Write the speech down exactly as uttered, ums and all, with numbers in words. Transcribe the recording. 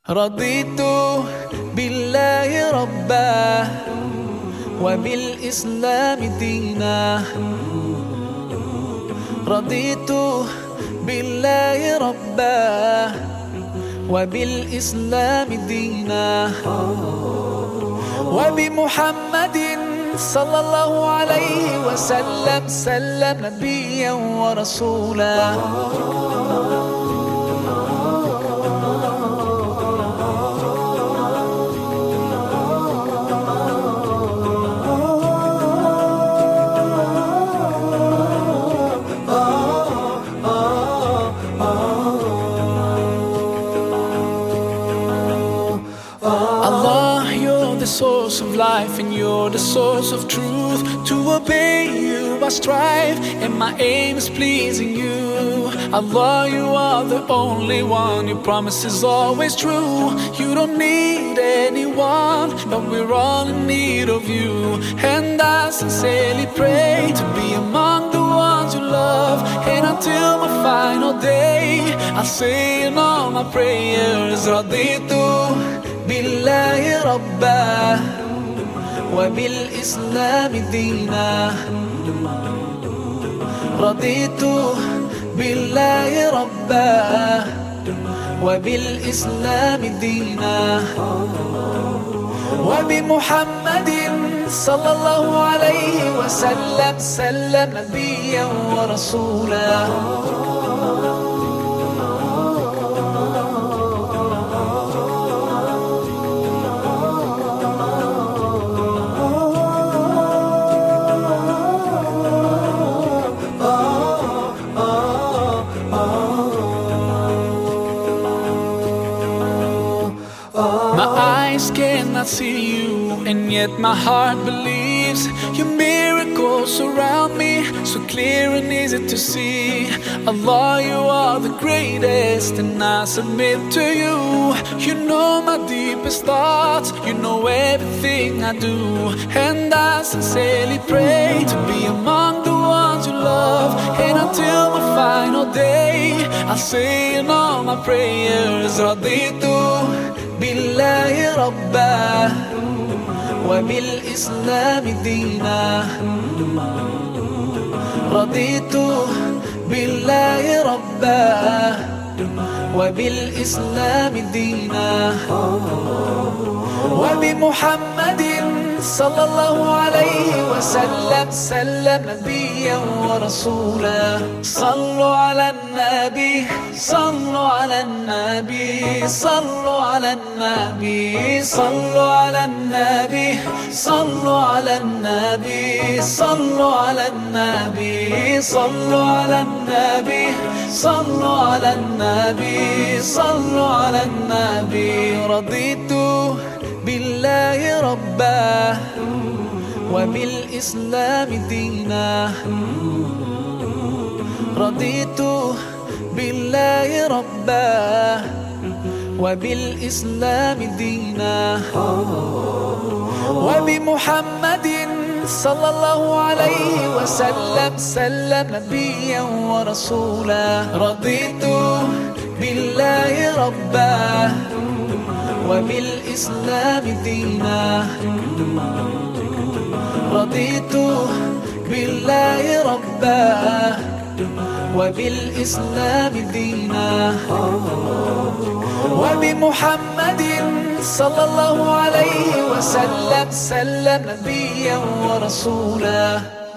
رضيت بالله ربا وبالإسلام دينا. رضيت بالله ربا وبالإسلام دينا وبمحمد صلى الله عليه وسلم سلم نبيا ورسولا. Allah, you're the source of life and you're the source of truth. To obey you I strive and my aim is pleasing you. Allah, you are the only one, your promise is always true. You don't need anyone, but we're all in need of you. And I sincerely pray to be among the ones you love. And until my final day I'll say in all my prayers, Raditu billahi rabba وبالإسلام دينا. رضيت بالله ربا وبالإسلام دينا وبمحمد صلى الله عليه وسلم سلم نبيا ورسولا. My eyes cannot see you, and yet my heart believes. Your miracles surround me, so clear and easy to see. Allah, you are the greatest, and I submit to you. You know my deepest thoughts, you know everything I do. And I sincerely pray to be among the ones you love. And until my final day I'll say in all my prayers, Raditu بالله ربا وبالإسلام دينا. رضيت بالله ربا وبالإسلام دينا وبمحمد صلى الله عليه وسلم سلم نبيا ورسولا. صلوا على النبي صلوا على النبي صلوا على النبي صلوا على النبي صلوا على النبي صلوا على النبي صلوا على النبي صلوا على النبي صلوا على النبي. رضيت بالله ربا وبالإسلام دينا. رضيت بالله ربا وبالإسلام دينا وبمحمد صلى الله عليه وسلم سلم نبيا ورسولا. رضيت بالله ربا وبالإسلام دينا. رضيت بالله ربا وبالإسلام دينا وبمحمد صلى الله عليه وسلم سلم نبيا ورسولا.